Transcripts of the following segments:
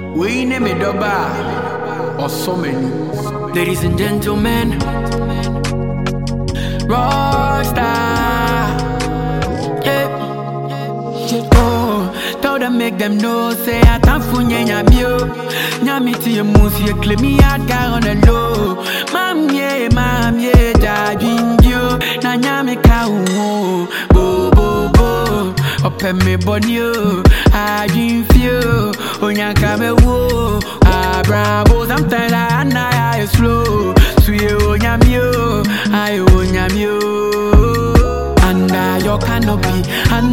We name it Doba or so many. Ladies and gentlemen, Rockstar. Yeah. Oh, tell them make them know. Say I can't funye nyamio. Nyami ti ye musi ye claim me hard guy on the low. Mam ye, jajinjo. Na nyami ka umo. Bo bo bo. Open me bonio. Ajin fio. Onyanka me wo. Bravo. Sometimes I slow. Suye onyamio. Ayo onyamio. Under your canopy,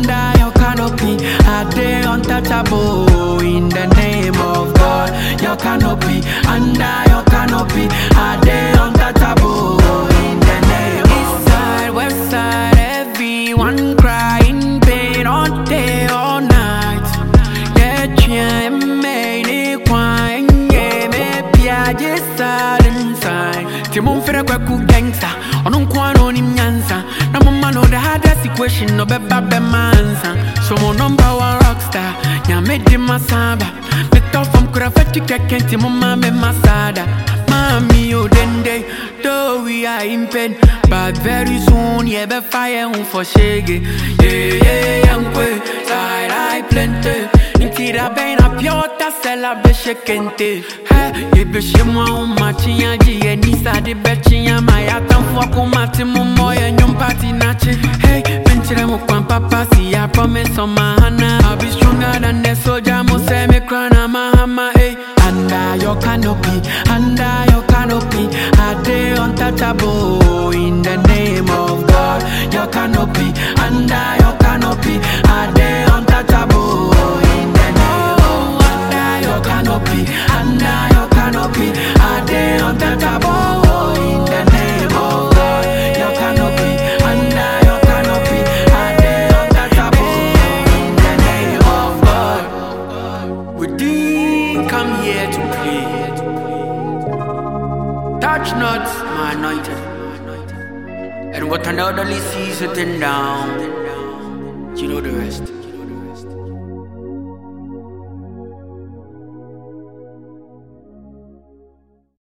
I dey untouchable in the name of God. Your canopy, under your canopy, I dey untouchable in the name of God. East side, west side, everyone crying pain all day, all night. Get you made it quiet, yeah, maybe I just sat inside. Timon fere kweku gangsta, onun kwano ni mnyansa. Na mama know the hardest equation, no be babe mansa. So my number one rockstar, nya made my samba. Me tough from Kurafeti kekenti, mama me masada. Mami o dende, though we are in pain, but very soon yeah be fire for shege. Yeah, yankwe, side I plenty. Intira ben a piota sella be shekente. Hey, ye be shimwa umachi ya ji nisa de bechi ya maya tamfwa kumati mumoya nyumpati nache. Hey, venture mo papa si I promise on my hana. I'll be stronger than the soldier mo say me krana mahama. Hey, under your canopy, I dey untouchable in the name of God. Your canopy, under your canopy, I dey untouchable in the name of God. Under your canopy, I dey untouchable in the name of God. Your canopy, under your canopy, I dey untouchable in the name of God. We didn't come here to play. Touch not my anointed, and what an elderly sees sitting down, you know the rest.